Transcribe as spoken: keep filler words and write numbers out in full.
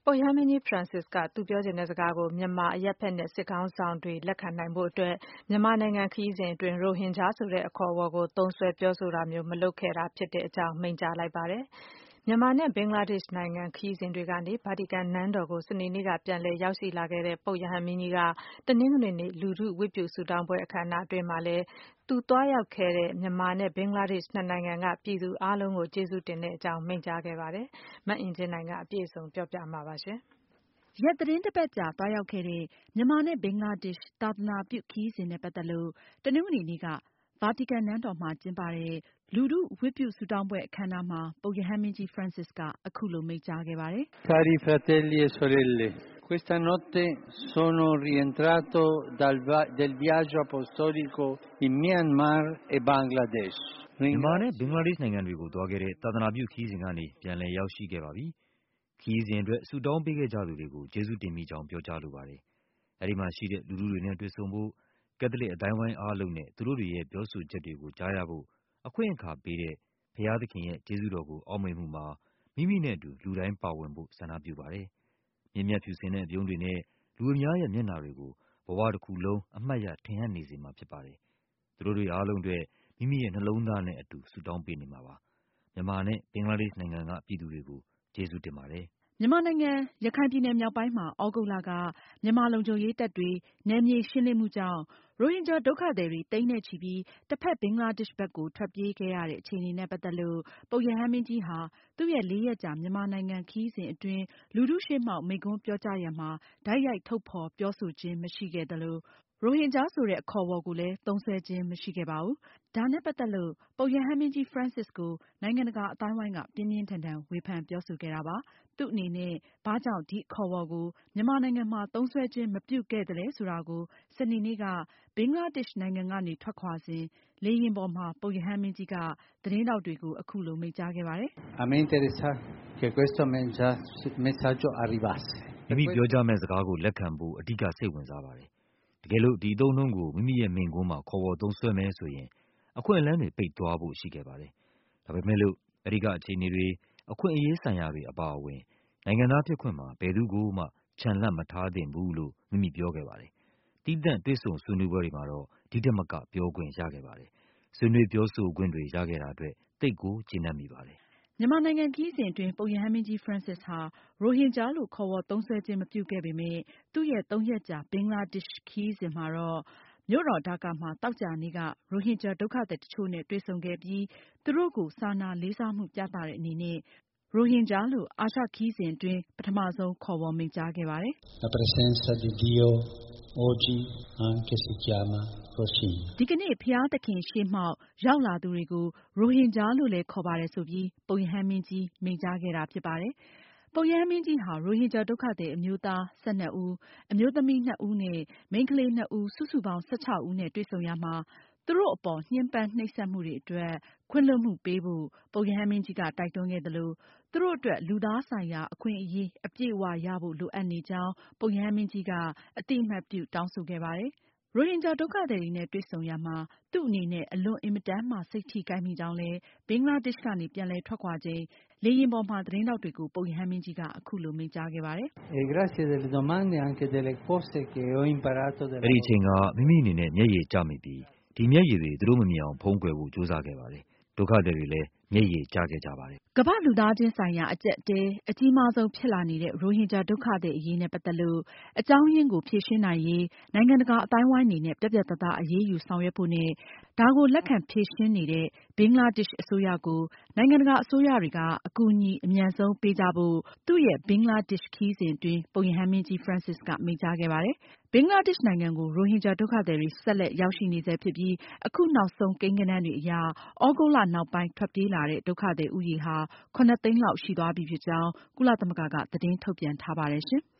ပုပ်ရဟန်းမင်းကြီး Francis က သူပြောချင်တဲ့စကားကို မြန်မာအရပ်ဖက်နဲ့စစ်ခေါင်းဆောင်တွေလက်ခံနိုင်ဖို့အတွက်မြန်မာနိုင်ငံခရီးစဉ်အတွင်း ရိုဟင်ဂျာဆိုတဲ့အခေါ်အဝေါ်ကိုသုံးစွဲပြောဆိုတာမျိုးမလုပ်ခဲ့တာဖြစ်တဲ့အကြောင်း မိန့်ကြားလိုက်ပါတယ်။ မြန်မာနဲ့ဘင်္ဂလားဒေ့ရှ်နိုင်ငံခရီးစဉ်တွေကနေ ဗာတီကန်နန်းတော်ကို စနေနေ့က ပြန်လည်ရောက်ရှိလာခဲ့တဲ့ ပုပ်ရဟန်းမင်းကြီးက တနင်္ဂနွေနေ့ လူထုဝတ်ပြုဆုတောင်းပွဲအခမ်းအနားအတွင်းမှာလည်း သူသွားရောက်ခဲ့တဲ့ မြန်မာနဲ့ဘင်္ဂလားဒေ့ရှ်နှစ်နိုင်ငံက ပြည်သူအားလုံးကို ကျေးဇူးတင်ကြောင်း မိန့်ကြားခဲ့ပါတယ်။ မအင်ကြင်းနိုင်က အပြည့်အစုံပြောပြမှာပါ။ရက်သီတင်းတပတ်ကြာသွားရောက်ခဲ့တဲ့ မြန်မာနဲ့ဘင်္ဂလားဒေ့ရှ် သာသနာပြုခရီးစဉ်နဲ့ပတ်သက်လို့ တနင်္ဂနွေနေ့က ဗာတီကန်နန်းတော်မှာကျင်းပတဲ့ လူထုဝတ်ပြုဆုတောင်းပွဲအခမ်းအနားမှာ ပုပ်ရဟန်းမင်းကြီး Francis က အခုလိုမိန့်ကြားခဲ့ပါတယ်။ Cari fratelli e sorelle, questa notte sono rientrato dal del viaggio apostolico in Myanmar e Bangladesh. မြန်မာနဲ့ဘင်္ဂလားဒေ့ရှ်နိုင်ငံတွေကိုသွားခဲ့တဲ့ သာသနာပြုခရီးစဉ်ကနေ ပြန်လည်ရောက်ရှိခဲ့ပါပြီ။ ခရီးစဉ်အတွက် ဆုတောင်းပေးခဲ့ကြသူတွေကို ကျေးဇူးတင်မိကြောင်းပြောကြားလိုပါတယ်။ အဲဒီမှာရှိတဲ့ လူထုတွေနဲ့တွေ့ဆုံဖို့၊ ကက်သလစ်အသိုင်းအဝိုင်းအားလုံးနဲ့ သူတို့တွေရဲ့ပြောဆိုချက်တွေကို ကြားရဖို့ အခွင့်အခါပေးတဲ့ ဘုရားသခင်ရဲ့ကျေးဇူးတော်ကိုအောက်မေ့မှုမှာ မိမိနဲ့အတူ လူတိုင်းပါဝင်ဖို့ ဆန္ဒပြုပါတယ်။ မြင့်မြတ်ဖြူစင်တဲ့အပြုံးတွေနဲ့ လူအများရဲ့မျက်နှာတွေကို ဘဝတခုလုံး အမှတ်ရထင်ဟပ်နေစေမှာဖြစ်ပါတယ်။ သူတို့တွေအားလုံးအတွက် မိမိရဲ့နှလုံးသားနဲ့အတူ ဆုတောင်းပေးနေမှာပါ။ မြန်မာနဲ့ဘင်္ဂလားဒေ့ရှ်နိုင်ငံက ပြည်သူတွေကို ကျေးဇူးတင်ပါတယ်။မြန်မာနိုင်ငံ ရခိုင်ပြည်နယ်မြောက်ပိုင်းမှာ သြဂုတ်လက မြန်မာလုံခြုံရေးတပ်တွေ နယ်မြေရှင်းလင်းမှုကြောင့် ရိုဟင်ဂျာဒုက္ခသည်တွေ သိန်းနဲ့ချီပြီး တဖက် ဘင်္ဂလားဒေ့ရှ်ဘက်ကို ထွက်ပြေးခဲ့ရတဲ့အခြေအနေနဲ့ပတ်သက်လို့ ပုပ်ရဟန်းမင်းကြီးဟာ သူရဲ့လေးရက်ကြာမြန်မာနိုင်ငံခရီးစဉ်အတွင်း လူထုရှေ့မှောက် မိန့်ခွန်းပြောကြားရာမှာ တိုက်ရိုက်ထုတ်ဖေါ်ပြောဆိုခြင်းမရှိခဲ့သလို ရိုဟင်ဂျာဆိုတဲ့အခေါ်အဝေါ်ကိုလည်း သုံးစွဲခြင်းမရှိခဲ့ပါဘူး။ ဒါနဲ့ပတ်သက်လို့ ပုပ်ရဟန်းမင်းကြီး Francis ကို နိုင်ငံတကာအသိုင်းအဝိုင်းက ပြင်းပြင်းထန်ထန်ဝေဖန်ပြောဆိုခဲ့တာပါ။ သူ့အနေနဲ့ ဘာကြောင့် ဒီအခေါ်အဝေါ်ကို မြန်မာနိုင်ငံမှာ သုံးစွဲခြင်းမပြုခဲ့သလဲဆိုတာကို စနေနေ့က ဘင်္ဂလားဒေ့ရှ်နိုင်ငံကနေ ထွက်ခွာစဉ် လေယာဉ်ပေါ်မှာ ပုပ်ရဟန်းမင်းကြီးက သတင်းထောက်တွေကို အခုလိုမိန့်ကြားခဲ့ပါတယ်။ “မိမိပြောကြားမယ့်စကားကိုလက်ခံဖို့ အဓိကစိတ်ဝင်စားပါတယ်။ တကယ်လို့ ဒီအသုံးအနှုန်းကို မိမိရဲ့မိန့်ခွန်းမှာ ခေါ်ဝေါ်သုံးစွဲမယ်ဆိုရင် အခွင့်အလမ်းတွေပိတ်သွားဖို့ရှိခဲ့ပါတယ်။ ဒါပေမဲ့လို့ အဲဒီကအခြေအနေတွေ၊ အခွင့်အရေးဆိုင်ရာတွေအပါအဝင် နိုင်ငံသားဖြစ်ခွင့်မှာ ဘယ်သူ့ကိုမှ ချန်လှပ်မထားသင့်ဘူးလို့ မိမိပြောခဲ့ပါတယ်။ သီးသန့်တွေ့ဆုံဆွေးနွေးပွဲတွေမှာတော့ ဒီထက်မကပြောခွင့်ရခဲ့ပါတယ်။ ဆွေးနွေးပြောဆိုခွင့်တွေရခဲ့တာအတွက် သိပ်ကိုကျေနပ်မိပါတယ်။” မြန်မာနိုင်ငံခရီးစဉ်အတွင်း ပုပ်ရဟန်းမင်းကြီး Francis ဟာ ရိုဟင်ဂျာလို့ခေါ်ဝေါ်သုံးစွဲခြင်းမပြုခဲ့ပေမယ့် သူရဲ့ သုံးရက်ကြာ ဘင်္ဂလားဒေ့ရှ်ခရီးစဉ်မှာတော့ မြို့တော် ဒါကာမှာ သောကြာနေ့က ရိုဟင်ဂျာဒုက္ခသည်တချို့နဲ့ တွေ့ဆုံခဲ့ပြီး သူတို့ကို စာနာလေးစားမှုပြသတဲ့အနေနဲ့ ရိုဟင်ဂျာလို့ အာရှခရီးစဉ်အတွင်း ပထမဆုံးခေါ်ဝေါ်မိန့်ကြားခဲ့ပါတယ်။ “ ဒီကနေ့ ဘုရားသခင်ရှေ့မှောက်ရောက်လာသူတွေကို ရိုဟင်ဂျာလို့လည်းခေါ်ပါတယ်ဆိုပြီး ပုပ်ရဟန်းမင်းကြီး မိန့်ကြားခဲ့တာဖြစ်ပါတယ်။ ပုပ်ရဟန်းမင်းကြီးဟာ ရိုဟင်ဂျာဒုက္ခသည်အမျိုးသား ၁၂ ဦး၊ အမျိုးသမီးနှစ်ဦးနဲ့ မိန်းကလေးနှစ်ဦး စုစုပေါင်း ၁၆ ဦးနဲ့ တွေ့ဆုံရာမှာ သူတို့အပေါ် ညှဉ်းပန်းနှိပ်စက်မှုတွေအတွက် ခွင့်လွှတ်မှုပေးဖို့ ပုပ်ရဟန်းမင်းကြီးက တိုက်တွန်းခဲ့သလို သူတို့အတွက် လူသားဆိုင်ရာအခွင့်အရေးအပြည့်အဝရဖို့ လိုအပ်နေကြောင်း ပုပ်ရဟန်းမင်းကြီးက အသိအမှတ်ပြုတောင်းဆိုခဲ့ပါတယ်။ ရိုဟင်ဂျာဒုက္ခသည်တွေနဲ့တွေ့ဆုံရာမှာ သူ့အနေနဲ့ အလွန်အင်မတန်မှ စိတ်ထိခိုက်မိကြောင်းလည်း ဘင်္ဂလားဒေ့ရှ်ကနေ ပြန်လည်ထွက်ခွာချိန် လေယာဉ်ပေါ်မှာ သတင်းထောက်တွေကို ပုပ်ရဟန်းမင်းကြီးက အခုလိုမိန့်ကြားခဲ့ပါတယ်။ “အဲဒီအချိန်က မိမိအနေနဲ့ မျက်ရည်ကျမိပြီး ဒီမျက်ရည်တွေ သူတို့မမြင်အောင် ဖုံးကွယ်ဖို့ကြိုးစားခဲ့ပါတယ်။ ဒုက္ခသည်တွေလည်း မျက်ရည်ကျခဲ့ကြပါတယ်။” ကမ္ဘာ့လူသားချင်းဆိုင်ရာအကျပ်အတည်း အကြီးမားဆုံးဖြစ်လာနေတဲ့ ရိုဟင်ဂျာဒုက္ခသည်အရေးနဲ့ပတ်သက်လို့ အကြောင်းရင်းကိုဖြေရှင်းနိုင်ရေး နိုင်ငံတကာအသိုင်းအဝိုင်းအနေနဲ့ ပြတ်ပြတ်သားသားအရေးယူဆောင်ရွက်ဖို့နဲ့ ဒါကိုလက်ခံဖြေရှင်းနေတဲ့ ဘင်္ဂလားဒေ့ရှ်အစိုးရကို နိုင်ငံတကာအစိုးရတွေက အကူအညီအမြန်ဆုံးပေးကြဖို့ သူရဲ့ ဘင်္ဂလားဒေ့ရှ်ခရီးစဉ်အတွင်း ပုပ်ရဟန်းမင်းကြီး Francis က မိန့်ကြားခဲ့ပါတယ်။ ဘင်္ဂလားဒေ့ရှ်နိုင်ငံကို ရိုဟင်ဂျာဒုက္ခသည်တွေ ဆက်လက်ရောက်ရှိနေဆဲဖြစ်ပြီး အခုနောက်ဆုံးကိန်းဂဏန်းတွေအရ သြဂုတ်လနောက်ပိုင်း ထွက်ပြေးလာတဲ့ ဒုက္ခသည်ဦးရေဟာ ၇ သိန်းလောက်ရှိသွားပြီဖြစ်ကြောင်း ကုလသမဂ္ဂက သတင်းထုတ်ပြန်ထားပါတယ်ရှင်။